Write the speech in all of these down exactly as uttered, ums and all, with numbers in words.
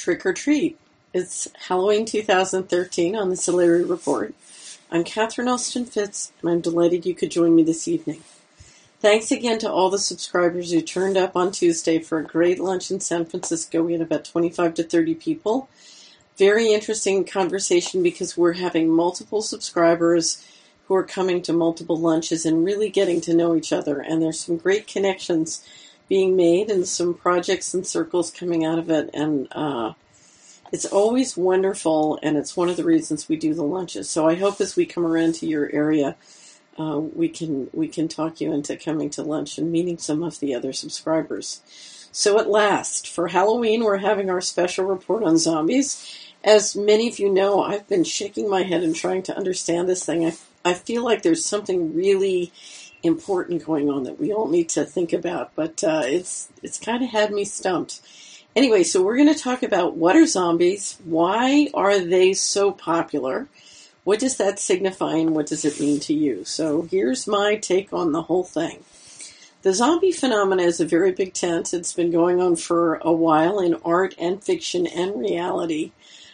Trick or treat. It's Halloween two thousand thirteen on the Celery Report. I'm Catherine Austin Fitz, and I'm delighted you could join me this evening. Thanks again to all the subscribers who turned up on Tuesday for a great lunch in San Francisco. We had about twenty-five to thirty people. Very interesting conversation because we're having multiple subscribers who are coming to multiple lunches and really getting to know each other. And there's some great connections being made and some projects and circles coming out of it. And uh, it's always wonderful, and it's one of the reasons we do the lunches. So I hope as we come around to your area, uh, we can we can talk you into coming to lunch and meeting some of the other subscribers. So at last, for Halloween, we're having our special report on zombies. As many of you know, I've been shaking my head and trying to understand this thing. I, I feel like there's something really important going on that we all need to think about, but uh, it's it's kind of had me stumped. Anyway, so we're going to talk about what are zombies, why are they so popular, what does that signify, and what does it mean to you? So here's my take on the whole thing. The zombie phenomena is a very big tent. It's been going on for a while in art and fiction and reality.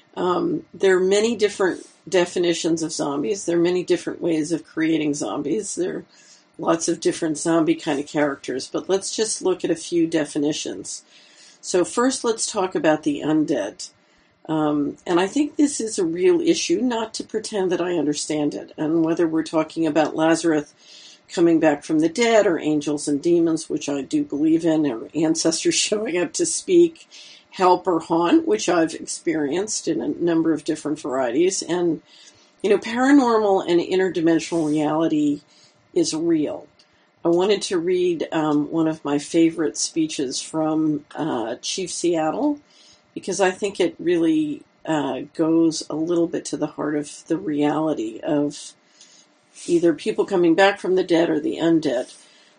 Um, there are many different definitions of zombies. There are many different ways of creating zombies. There are lots of different zombie kind of characters, but let's just look at a few definitions. So first, let's talk about the undead. Um, and I think this is a real issue, not to pretend that I understand it. And whether we're talking about Lazarus coming back from the dead, or angels and demons, which I do believe in, or ancestors showing up to speak, help, or haunt, which I've experienced in a number of different varieties. And, you know, paranormal and interdimensional reality is real. I wanted to read um, one of my favorite speeches from uh, Chief Seattle, because I think it really uh, goes a little bit to the heart of the reality of either people coming back from the dead or the undead.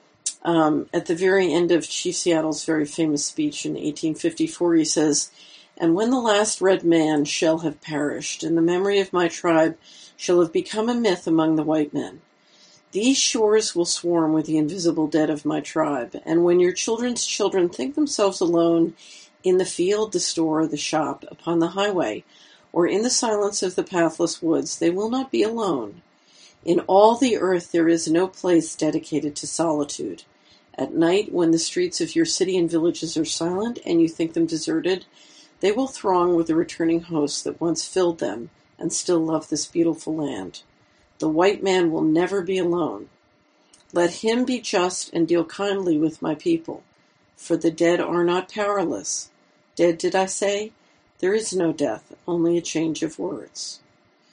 Um, at the very end of Chief Seattle's very famous speech in eighteen fifty-four, he says, "And when the last red man shall have perished, and the memory of my tribe shall have become a myth among the white men, these shores will swarm with the invisible dead of my tribe, and when your children's children think themselves alone in the field, the store, the shop, upon the highway, or in the silence of the pathless woods, they will not be alone. In all the earth there is no place dedicated to solitude. At night, when the streets of your city and villages are silent, and you think them deserted, they will throng with the returning hosts that once filled them, and still love this beautiful land. The white man will never be alone. Let him be just and deal kindly with my people, for the dead are not powerless. Dead, did I say? There is no death, only a change of words."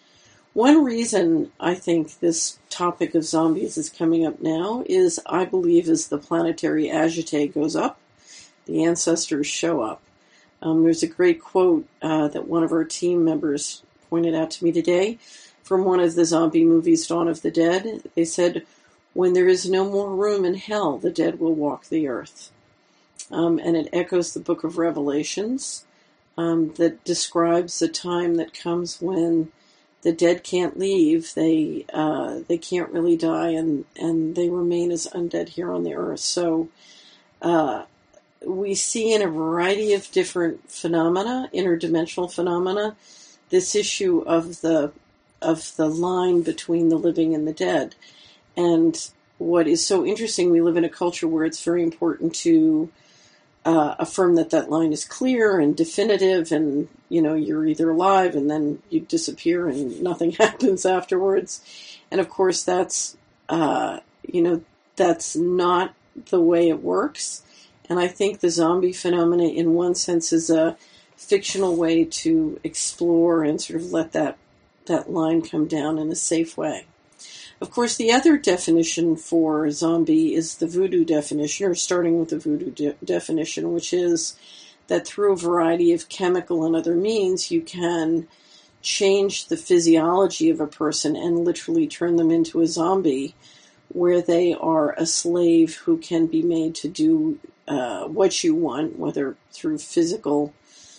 One reason I think this topic of zombies is coming up now is, I believe, as the planetary agite goes up, the ancestors show up. Um, there's a great quote uh, that one of our team members pointed out to me today from one of the zombie movies, Dawn of the Dead. They said, "When there is no more room in hell, the dead will walk the earth." Um, and it echoes the book of Revelations um, that describes the time that comes when the dead can't leave. They uh, they can't really die, and, and they remain as undead here on the earth. So uh, we see in a variety of different phenomena, interdimensional phenomena, this issue of the of the line between the living and the dead. And what is so interesting, we live in a culture where it's very important to uh, affirm that that line is clear and definitive, and, you know, you're either alive and then you disappear and nothing happens afterwards. And of course that's, uh, you know, that's not the way it works. And I think the zombie phenomena, in one sense, is a fictional way to explore and sort of let that that line come down in a safe way. Of course, the other definition for zombie is the voodoo definition, or starting with the voodoo de- definition, which is that through a variety of chemical and other means, you can change the physiology of a person and literally turn them into a zombie, where they are a slave who can be made to do uh, what you want, whether through physical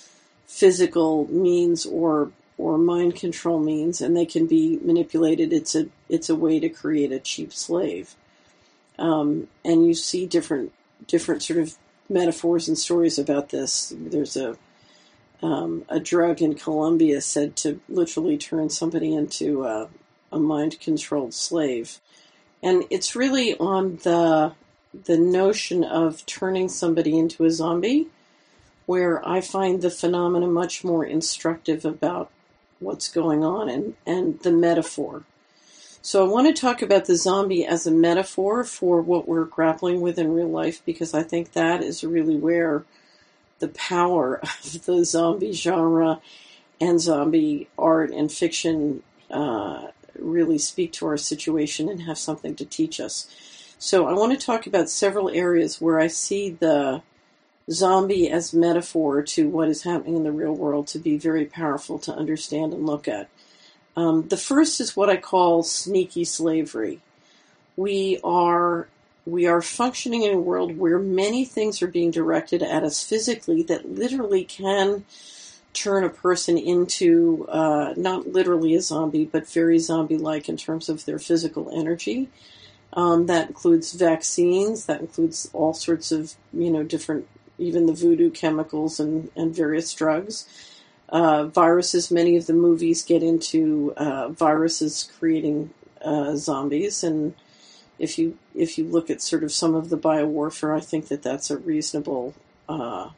physical means or or mind control means, and they can be manipulated. It's a it's a way to create a cheap slave. Um, and you see different different sort of metaphors and stories about this. There's a um, a drug in Colombia said to literally turn somebody into a, a mind-controlled slave. And it's really on the the notion of turning somebody into a zombie where I find the phenomena much more instructive about what's going on and, and the metaphor. So I want to talk about the zombie as a metaphor for what we're grappling with in real life, because I think that is really where the power of the zombie genre and zombie art and fiction uh, really speak to our situation and have something to teach us. So I want to talk about several areas where I see the zombie as metaphor to what is happening in the real world to be very powerful to understand and look at. Um, the first is what I call sneaky slavery. We are we are functioning in a world where many things are being directed at us physically that literally can turn a person into, uh, not literally a zombie, but very zombie-like in terms of their physical energy. Um, that includes vaccines, that includes all sorts of, you know, different, even the voodoo chemicals and, and various drugs. Uh, viruses, many of the movies get into uh, viruses creating uh, zombies, and if you if you look at sort of some of the biowarfare, I think that that's a reasonable uh,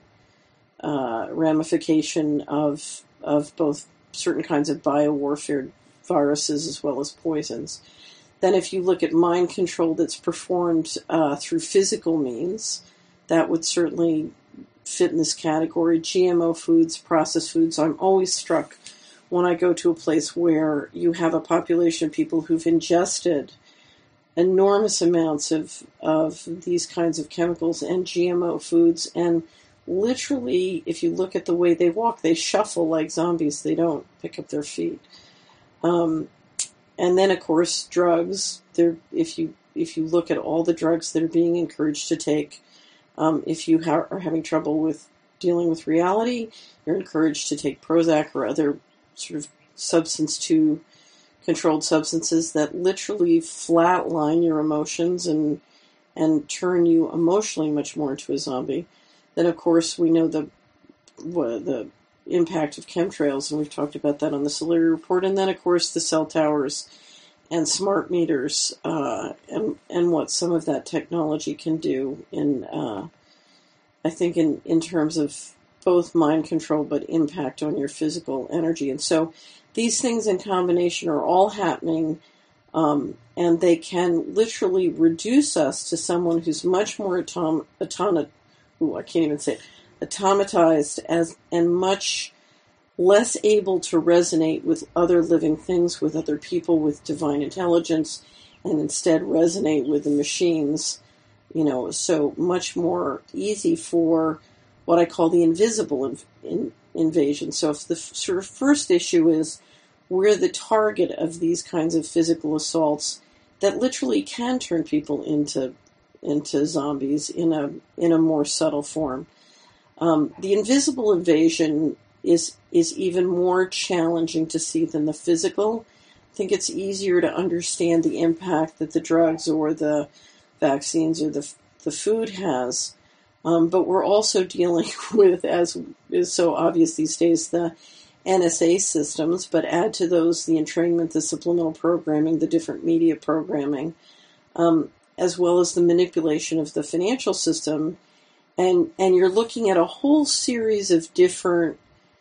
uh, ramification of of both certain kinds of biowarfare, viruses as well as poisons. Then if you look at mind control that's performed uh, through physical means, that would certainly fit in this category. G M O foods, processed foods. I'm always struck when I go to a place where you have a population of people who've ingested enormous amounts of, of these kinds of chemicals and G M O foods, and literally, if you look at the way they walk, they shuffle like zombies. They don't pick up their feet. Um, and then, of course, drugs. They're, if you if you look at all the drugs that are being encouraged to take, Um, if you ha- are having trouble with dealing with reality, you're encouraged to take Prozac or other sort of substance two controlled substances that literally flatline your emotions and and turn you emotionally much more into a zombie. Then, of course, we know the what, the impact of chemtrails, and we've talked about that on the Solari Report. And then, of course, the cell towers and smart meters, uh, and and what some of that technology can do in, uh, I think, in, in terms of both mind control but impact on your physical energy. And so these things in combination are all happening, um, and they can literally reduce us to someone who's much more atom, atom, ooh, I can't even say it, automatized as and much less able to resonate with other living things, with other people, with divine intelligence, and instead resonate with the machines, you know, so much more easy for what I call the invisible in, in, invasion. So if the f- sort of first issue is we're the target of these kinds of physical assaults that literally can turn people into into zombies in a in a more subtle form. Um, the invisible invasion is is even more challenging to see than the physical. I think it's easier to understand the impact that the drugs or the vaccines or the the food has, um, but we're also dealing with, as is so obvious these days, the N S A systems. But add to those the entrainment, the subliminal programming, the different media programming, um, as well as the manipulation of the financial system, and and you're looking at a whole series of different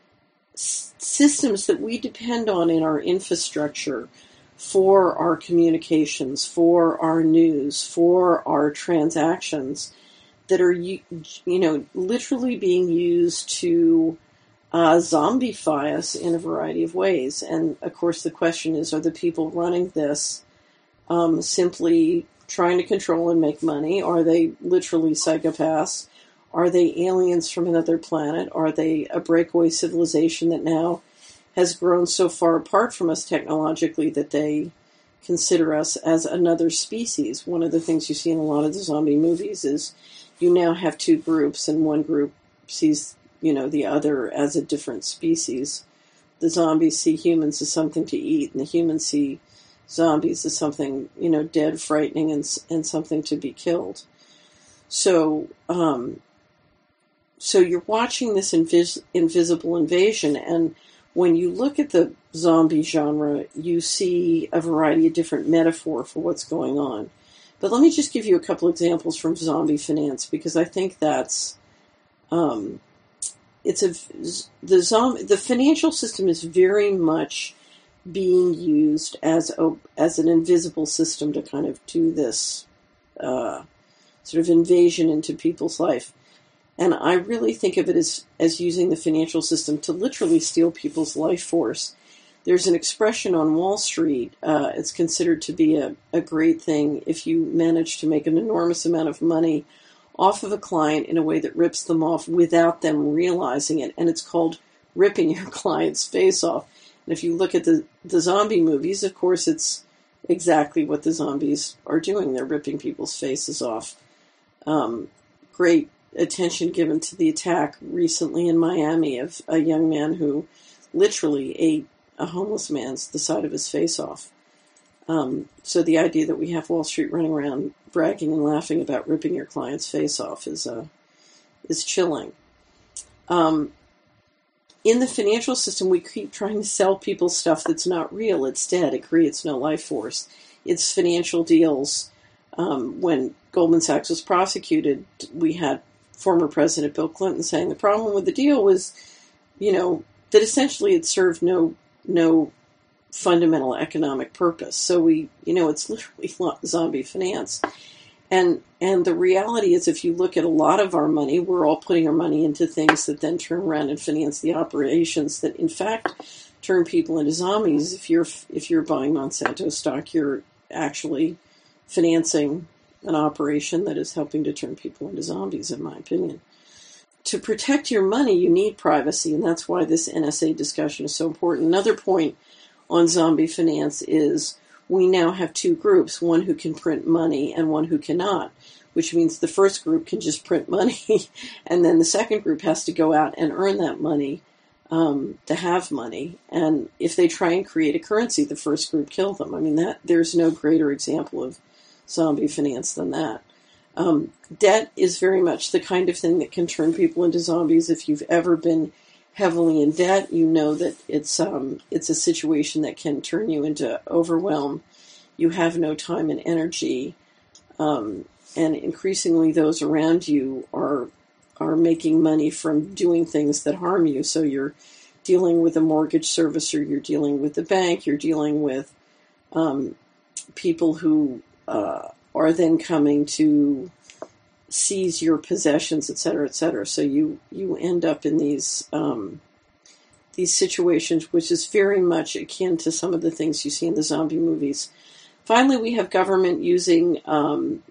systems that we depend on in our infrastructure for our communications, for our news, for our transactions that are, you know, literally being used to uh, zombify us in a variety of ways. And of course, the question is, are the people running this um, simply trying to control and make money? Are they literally psychopaths? Are they aliens from another planet? Are they a breakaway civilization that now has grown so far apart from us technologically that they consider us as another species? One of the things you see in a lot of the zombie movies is you now have two groups, and one group sees, you know, the other as a different species. The zombies see humans as something to eat, and the humans see zombies as something, you know, dead, frightening, and and something to be killed. So, um, so you're watching this invis- invisible invasion, and when you look at the zombie genre, you see a variety of different metaphor for what's going on. But let me just give you a couple examples from zombie finance, because I think that's um, it's a the zombie the financial system is very much being used as a as an invisible system to kind of do this uh, sort of invasion into people's life. And I really think of it as, as using the financial system to literally steal people's life force. There's an expression on Wall Street. Uh, it's considered to be a, a great thing if you manage to make an enormous amount of money off of a client in a way that rips them off without them realizing it. And it's called ripping your client's face off. And if you look at the, the zombie movies, of course, it's exactly what the zombies are doing. They're ripping people's faces off. Um, great attention given to the attack recently in Miami of a young man who literally ate a homeless man's the side of his face off. Um, so the idea that we have Wall Street running around bragging and laughing about ripping your client's face off is uh, is chilling. Um, in the financial system, we keep trying to sell people stuff that's not real. It's dead. It creates no life force. It's financial deals. Um, when Goldman Sachs was prosecuted, we had former President Bill Clinton saying the problem with the deal was, you know, that essentially it served no no fundamental economic purpose. So we, you know, it's literally zombie finance. And and the reality is, if you look at a lot of our money, we're all putting our money into things that then turn around and finance the operations that, in fact, turn people into zombies. If you're if you're buying Monsanto stock, you're actually financing an operation that is helping to turn people into zombies, in my opinion. To protect your money, you need privacy, and that's why this N S A discussion is so important. Another point on zombie finance is we now have two groups, one who can print money and one who cannot, which means the first group can just print money, and then the second group has to go out and earn that money um, to have money. And if they try and create a currency, the first group kill them. I mean, that there's no greater example of zombie finance than that. Um, debt is very much the kind of thing that can turn people into zombies. If you've ever been heavily in debt, you know that it's um, it's a situation that can turn you into overwhelm. You have no time and energy, um, and increasingly those around you are are making money from doing things that harm you. So you're dealing with a mortgage servicer, you're dealing with the bank, you're dealing with um, people who uh, are then coming to seize your possessions, et cetera, et cetera. So you, you end up in these um, these situations, which is very much akin to some of the things you see in the zombie movies. Finally, we have government using um,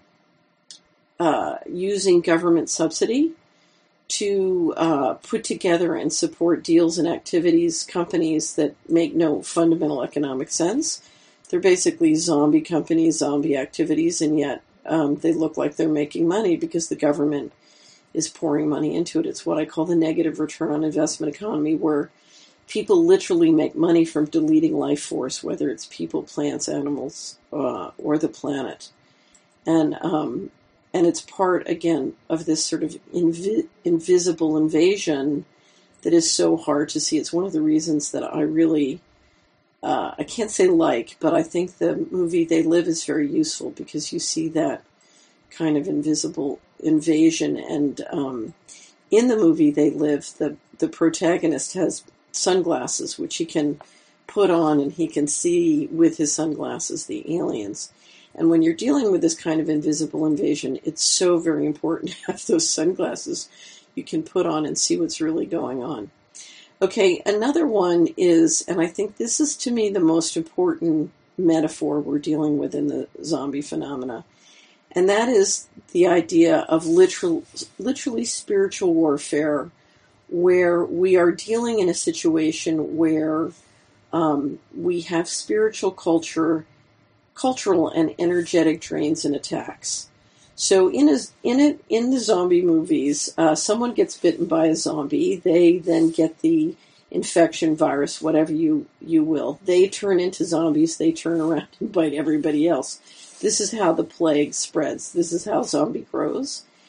uh, using government subsidy to uh, put together and support deals and activities, companies that make no fundamental economic sense. They're basically zombie companies, zombie activities, and yet um, they look like they're making money because the government is pouring money into it. It's what I call the negative return on investment economy, where people literally make money from deleting life force, whether it's people, plants, animals, uh, or the planet. And um, and it's part, again, of this sort of invi- invisible invasion that is so hard to see. It's one of the reasons that I really, uh, I can't say like, but I think the movie They Live is very useful because you see that kind of invisible invasion. And um, in the movie They Live, the, the protagonist has sunglasses, which he can put on and he can see with his sunglasses the aliens. And when you're dealing with this kind of invisible invasion, it's so very important to have those sunglasses you can put on and see what's really going on. Okay, another one is, and I think this is to me the most important metaphor we're dealing with in the zombie phenomena, and that is the idea of literal, literally spiritual warfare, where we are dealing in a situation where um, we have spiritual culture, cultural and energetic drains and attacks. So in a, in it in the zombie movies, uh, someone gets bitten by a zombie. They then get the infection, virus, whatever you, you will. They turn into zombies. They turn around and bite everybody else. This is how the plague spreads. This is how zombie grows.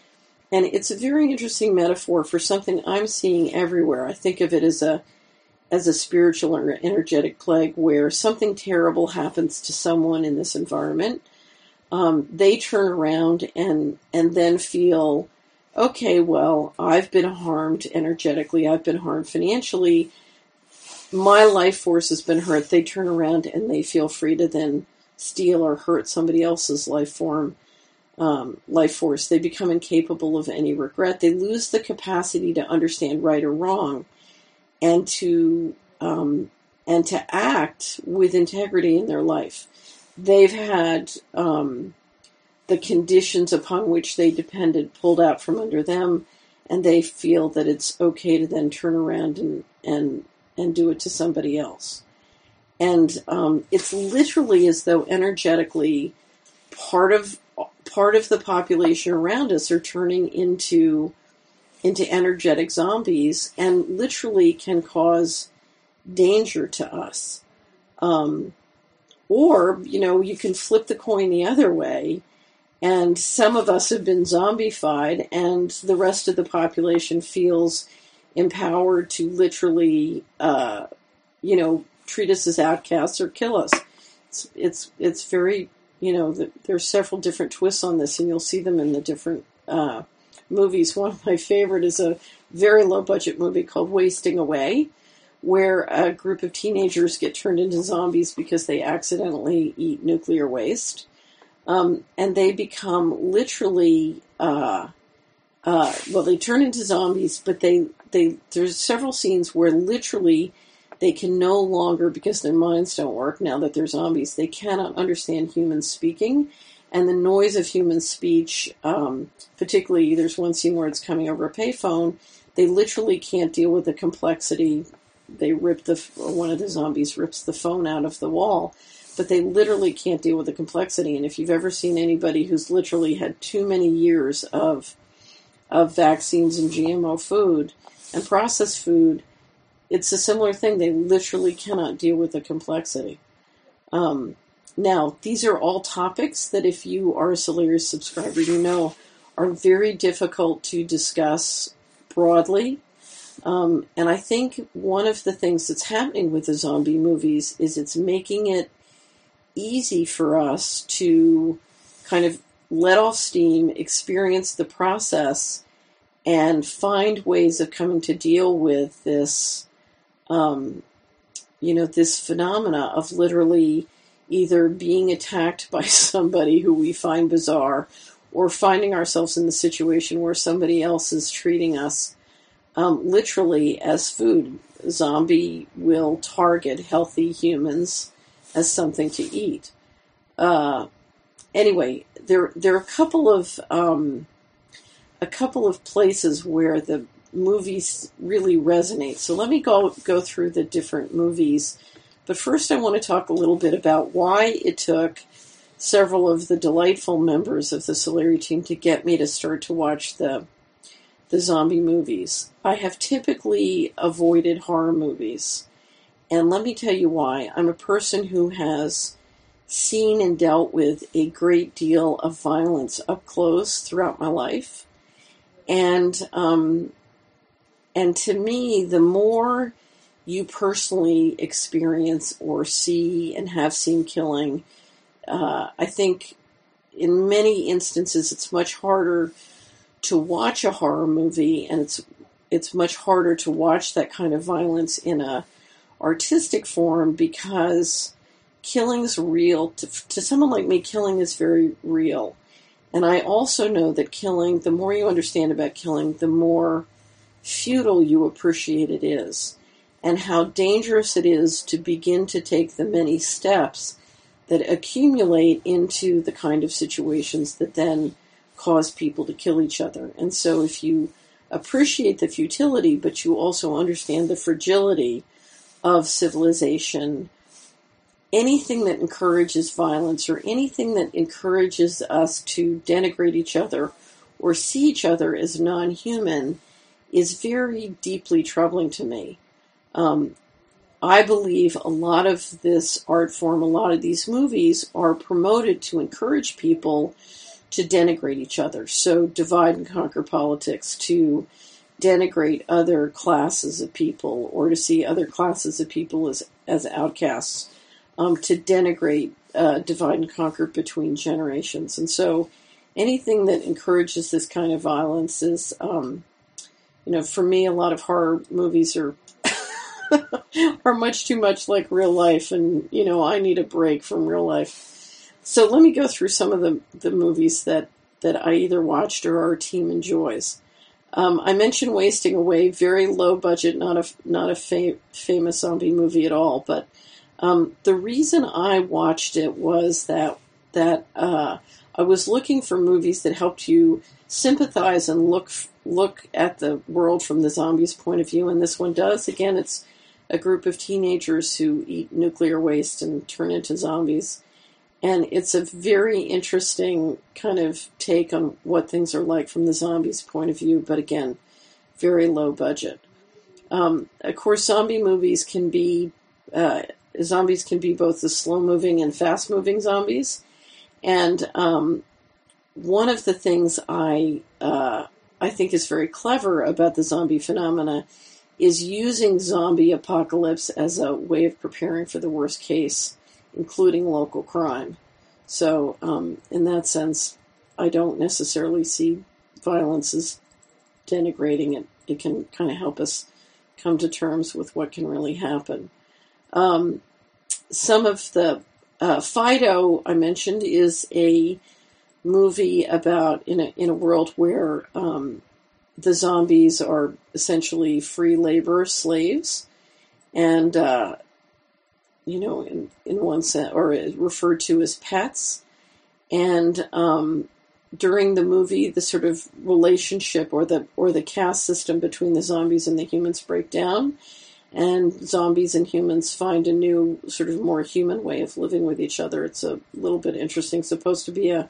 And it's a very interesting metaphor for something I'm seeing everywhere. I think of it as a as a spiritual or energetic plague where something terrible happens to someone in this environment. Um, they turn around and and then feel, okay, well, I've been harmed energetically, I've been harmed financially, my life force has been hurt. They turn around and they feel free to then steal or hurt somebody else's life form. Um, life force. They become incapable of any regret. They lose the capacity to understand right or wrong, and to um, and to act with integrity in their life. They've had um, the conditions upon which they depended pulled out from under them, and they feel that it's okay to then turn around and and and do it to somebody else. And um, it's literally as though energetically part of part of the population around us are turning into into energetic zombies and literally can cause danger to us. Um, or, you know, you can flip the coin the other way, and some of us have been zombified, and the rest of the population feels empowered to literally, uh, you know, treat us as outcasts or kill us. It's it's it's very You know, the, there's several different twists on this, and you'll see them in the different uh, movies. One of my favorite is a very low-budget movie called Wasting Away, where a group of teenagers get turned into zombies because they accidentally eat nuclear waste. Um, and they become literally, uh, uh, well, they turn into zombies, but they, they there's several scenes where literally they can no longer, because their minds don't work now that they're zombies, they cannot understand human speaking. And the noise of human speech, um, particularly there's one scene where it's coming over a payphone, they literally can't deal with the complexity. They rip the, one of the zombies rips the phone out of the wall, but they literally can't deal with the complexity. And if you've ever seen anybody who's literally had too many years of, of vaccines and G M O food and processed food, it's a similar thing. They literally cannot deal with the complexity. Um, now, these are all topics that if you are a Solarius subscriber, you know are very difficult to discuss broadly. Um, and I think one of the things that's happening with the zombie movies is it's making it easy for us to kind of let off steam, experience the process, and find ways of coming to deal with this Um, you know, this phenomena of literally either being attacked by somebody who we find bizarre or finding ourselves in the situation where somebody else is treating us um, literally as food. Zombie will target healthy humans as something to eat. Uh, anyway, there there are a couple of um, a couple of places where the movies really resonate. So let me go go through the different movies. But first I want to talk a little bit about why it took several of the delightful members of the Solari team to get me to start to watch the the zombie movies. I have typically avoided horror movies. And let me tell you why. I'm a person who has seen and dealt with a great deal of violence up close throughout my life. And um And to me, the more you personally experience or see and have seen killing, uh, I think in many instances it's much harder to watch a horror movie, and it's it's much harder to watch that kind of violence in a artistic form because killing's real. To, to someone like me, killing is very real. And I also know that killing, the more you understand about killing, the more futile you appreciate it is, and how dangerous it is to begin to take the many steps that accumulate into the kind of situations that then cause people to kill each other. And so if you appreciate the futility, but you also understand the fragility of civilization, anything that encourages violence or anything that encourages us to denigrate each other or see each other as non-human is very deeply troubling to me. Um, I believe a lot of this art form, a lot of these movies are promoted to encourage people to denigrate each other. So divide and conquer politics, to denigrate other classes of people, or to see other classes of people as, as outcasts, um, to denigrate, uh, divide and conquer between generations. And so anything that encourages this kind of violence is, um, you know, for me, a lot of horror movies are are much too much like real life, and, you know, I need a break from real life. So let me go through some of the, the movies that, that I either watched or our team enjoys. Um, I mentioned Wasting Away, very low budget, not a, not a fa- famous zombie movie at all, but um, the reason I watched it was that, that uh, I was looking for movies that helped you sympathize and look look at the world from the zombies' point of view, and this one does. Again, it's a group of teenagers who eat nuclear waste and turn into zombies. And it's a very interesting kind of take on what things are like from the zombies' point of view, but again, very low budget. Um, of course, zombie movies can be, uh, zombies can be both the slow-moving and fast-moving zombies. And um, one of the things I, uh, I think is very clever about the zombie phenomena is using zombie apocalypse as a way of preparing for the worst case, including local crime. So, um, in that sense, I don't necessarily see violence as denigrating it. It can kind of help us come to terms with what can really happen. Um, some of the uh, Fido I mentioned is a movie about in a in a world where um, the zombies are essentially free labor slaves, and uh, you know, in, in one sense, or referred to as pets. And um, during the movie, the sort of relationship or the or the caste system between the zombies and the humans break down, and zombies and humans find a new sort of more human way of living with each other. It's a little bit interesting. It's supposed to be a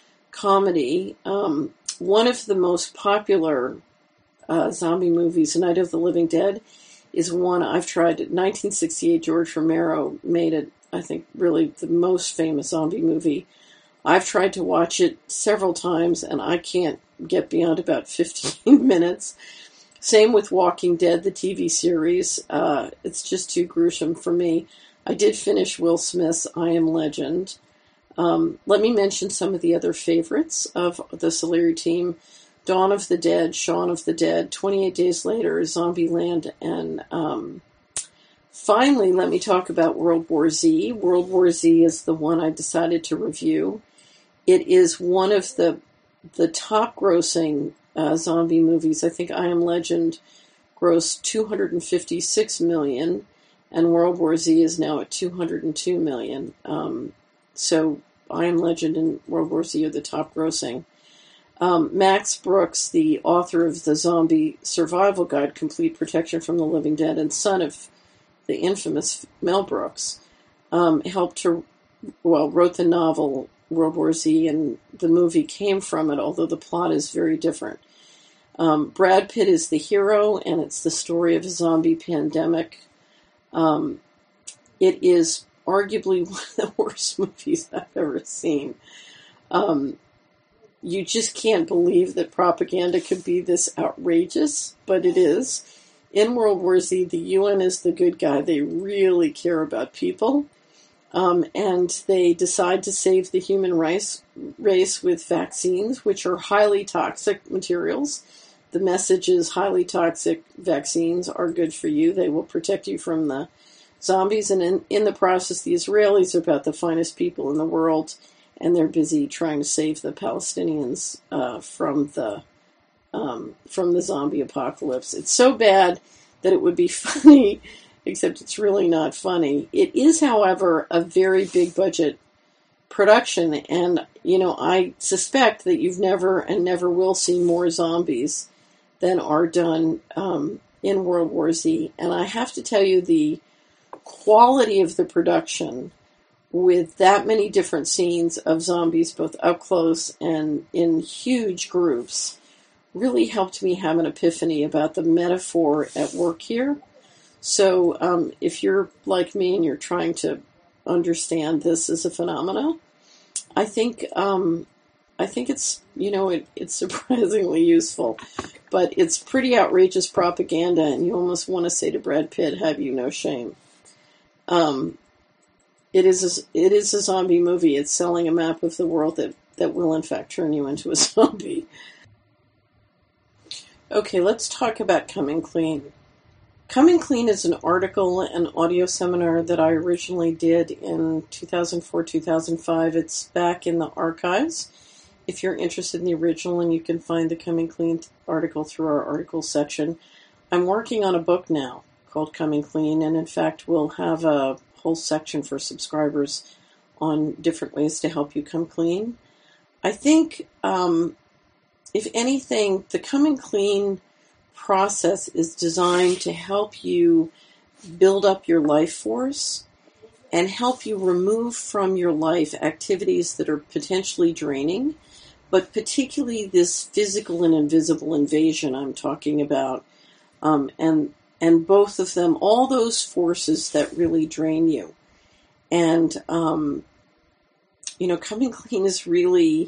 comedy. Um, one of the most popular uh, zombie movies, Night of the Living Dead, is one I've tried. nineteen sixty-eight, George Romero made it, I think, really the most famous zombie movie. I've tried to watch it several times, and I can't get beyond about fifteen minutes. Same with Walking Dead, the T V series. Uh, it's just too gruesome for me. I did finish Will Smith's I Am Legend. Um, let me mention some of the other favorites of the Solari team. Dawn of the Dead, Shaun of the Dead, twenty-eight Days Later, Zombieland, and um, finally, let me talk about World War Z. World War Z is the one I decided to review. It is one of the the top-grossing uh, zombie movies. I think I Am Legend grossed two hundred fifty-six million dollars, and World War Z is now at two hundred two million dollars. Um, so I Am Legend and World War Z are the top-grossing. Um, Max Brooks, the author of the Zombie Survival Guide, Complete Protection from the Living Dead, and son of the infamous Mel Brooks, um, helped to, well, wrote the novel World War Z, and the movie came from it, although the plot is very different. Um, Brad Pitt is the hero, and it's the story of a zombie pandemic. Um, it is arguably one of the worst movies I've ever seen. Um, You just can't believe that propaganda could be this outrageous, but it is. In World War Z, the U N is the good guy. They really care about people. Um, and they decide to save the human race, race with vaccines, which are highly toxic materials. The message is highly toxic vaccines are good for you. They will protect you from the zombies. And in, in the process, the Israelis are about the finest people in the world, and they're busy trying to save the Palestinians uh, from the um, from the zombie apocalypse. It's so bad that it would be funny, except it's really not funny. It is, however, a very big budget production, and you know, I suspect that you've never and never will see more zombies than are done um, in World War Z. And I have to tell you, the quality of the production, with that many different scenes of zombies, both up close and in huge groups, really helped me have an epiphany about the metaphor at work here. So um, if you're like me and you're trying to understand this as a phenomena, I think um, I think it's, you know, it, it's surprisingly useful, but it's pretty outrageous propaganda, and you almost want to say to Brad Pitt, have you no shame? Um, it is a, it is a zombie movie. It's selling a map of the world that, that will, in fact, turn you into a zombie. Okay, let's talk about Coming Clean. Coming Clean is an article and audio seminar that I originally did in two thousand four, two thousand five. It's back in the archives if you're interested in the original, and you can find the Coming Clean article through our articles section. I'm working on a book now called Coming Clean, and in fact we'll have a whole section for subscribers on different ways to help you come clean. I think, um, if anything, the Coming Clean process is designed to help you build up your life force and help you remove from your life activities that are potentially draining, but particularly this physical and invisible invasion I'm talking about, um, and and both of them, all those forces that really drain you. And, um, you know, Coming Clean is really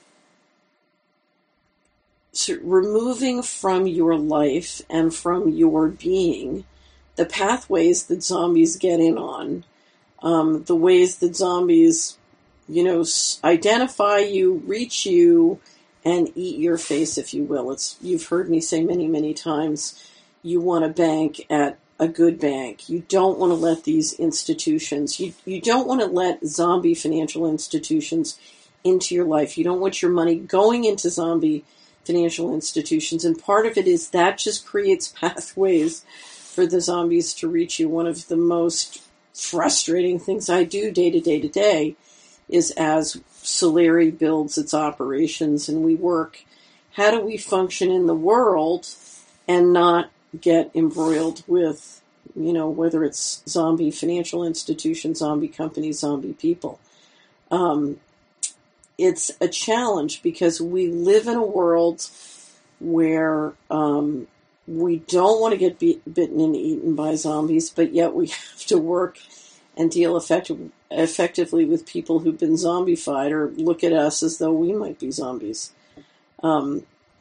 removing from your life and from your being the pathways that zombies get in on, um, the ways that zombies, you know, identify you, reach you, and eat your face, if you will. It's, you've heard me say many, many times, you want to bank at a good bank. You don't want to let these institutions, you, you don't want to let zombie financial institutions into your life. You don't want your money going into zombie financial institutions, and part of it is that just creates pathways for the zombies to reach you. One of the most frustrating things I do day to day to day is, as Solari builds its operations and we work, how do we function in the world and not get embroiled with, you know, whether it's zombie financial institutions, zombie companies, zombie people. Um, It's a challenge because we live in a world where um, we don't want to get be- bitten and eaten by zombies, but yet we have to work and deal effective- effectively with people who've been zombified or look at us as though we might be zombies. Um,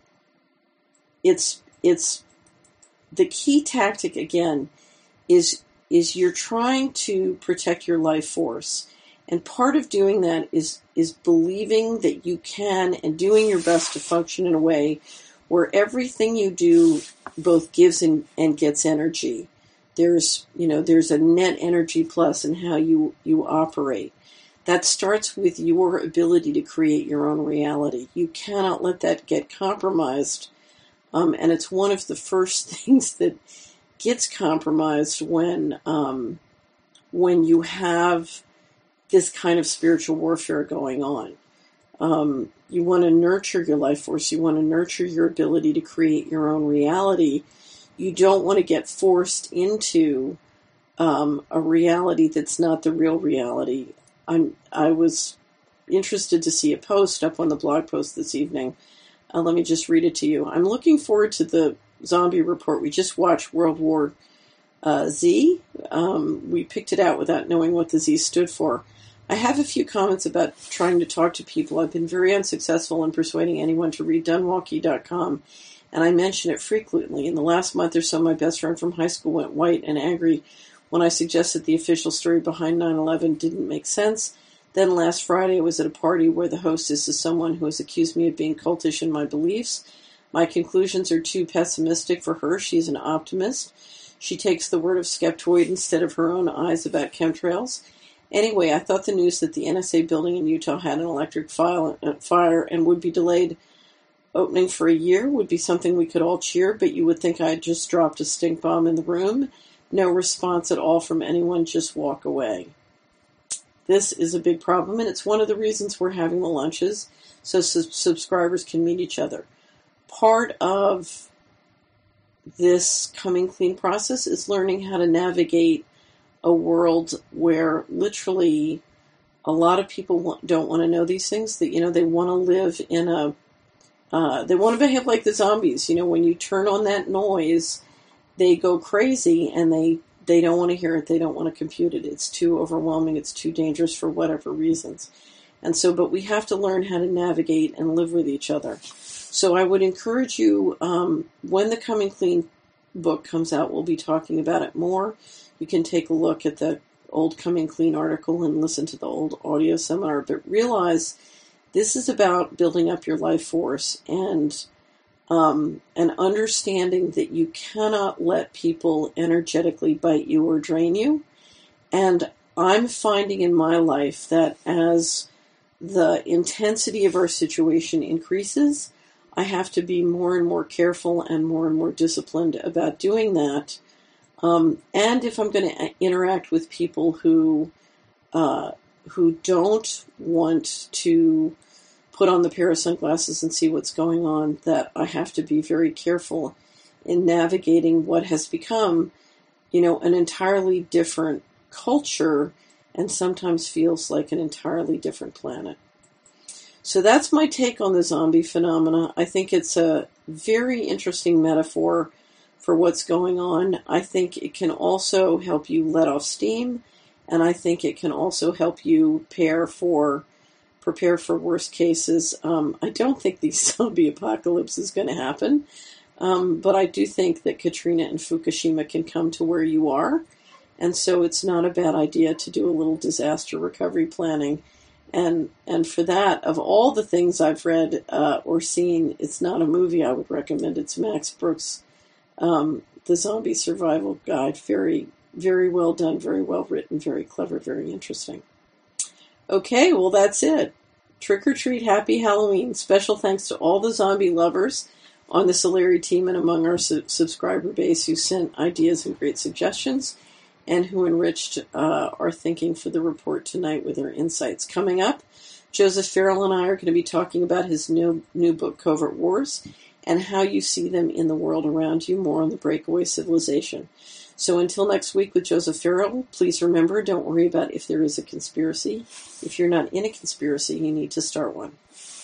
it's it's the key tactic, again, is is you're trying to protect your life force. And part of doing that is is believing that you can and doing your best to function in a way where everything you do both gives and, and gets energy. There's, you know, there's a net energy plus in how you, you operate. That starts with your ability to create your own reality. You cannot let that get compromised. Um, and it's one of the first things that gets compromised when um, when you have this kind of spiritual warfare going on. Um, you want to nurture your life force. You want to nurture your ability to create your own reality. You don't want to get forced into um, a reality that's not the real reality. I'm, I was interested to see a post up on the blog post this evening. Uh, let me just read it to you. I'm looking forward to the zombie report. We just watched World War uh, Z. Um, we picked it out without knowing what the Z stood for. I have a few comments about trying to talk to people. I've been very unsuccessful in persuading anyone to read Dunwalkie dot com, and I mention it frequently. In the last month or so, my best friend from high school went white and angry when I suggested the official story behind nine eleven didn't make sense. Then last Friday, I was at a party where the hostess is someone who has accused me of being cultish in my beliefs. My conclusions are too pessimistic for her. She's an optimist. She takes the word of skeptoid instead of her own eyes about chemtrails. Anyway, I thought the news that the N S A building in Utah had an electric fire and would be delayed opening for a year would be something we could all cheer, but you would think I had just dropped a stink bomb in the room. No response at all from anyone, just walk away. This is a big problem, and it's one of the reasons we're having the lunches, so sub- subscribers can meet each other. Part of this Coming Clean process is learning how to navigate a world where literally a lot of people want, don't want to know these things, that, you know, they want to live in a, uh, they want to behave like the zombies. You know, when you turn on that noise, they go crazy and they, they don't want to hear it. They don't want to compute it. It's too overwhelming. It's too dangerous for whatever reasons. And so, but we have to learn how to navigate and live with each other. So I would encourage you, um, when the Coming Clean book comes out, we'll be talking about it more. You can take a look at the old Coming Clean article and listen to the old audio seminar, but realize this is about building up your life force and um, and understanding that you cannot let people energetically bite you or drain you. And I'm finding in my life that as the intensity of our situation increases, I have to be more and more careful and more and more disciplined about doing that. Um, and if I'm going to interact with people who uh, who don't want to put on the pair of sunglasses and see what's going on, that I have to be very careful in navigating what has become, you know, an entirely different culture and sometimes feels like an entirely different planet. So that's my take on the zombie phenomena. I think it's a very interesting metaphor for what's going on. I think it can also help you let off steam, and I think it can also help you prepare for prepare for worst cases. Um, I don't think the zombie apocalypse is going to happen, um, but I do think that Katrina and Fukushima can come to where you are, and so it's not a bad idea to do a little disaster recovery planning. And and for that, of all the things I've read uh, or seen, it's not a movie I would recommend. It's Max Brooks' um, The Zombie Survival Guide. Very, very well done, very well written, very clever, very interesting. Okay, well, that's it. Trick or treat, happy Halloween. Special thanks to all the zombie lovers on the Solari team and among our su- subscriber base who sent ideas and great suggestions and who enriched uh, our thinking for the report tonight with their insights. Coming up, Joseph Farrell and I are going to be talking about his new, new book, Covert Wars, and how you see them in the world around you, more on the breakaway civilization. So until next week with Joseph Farrell, please remember, don't worry about if there is a conspiracy. If you're not in a conspiracy, you need to start one.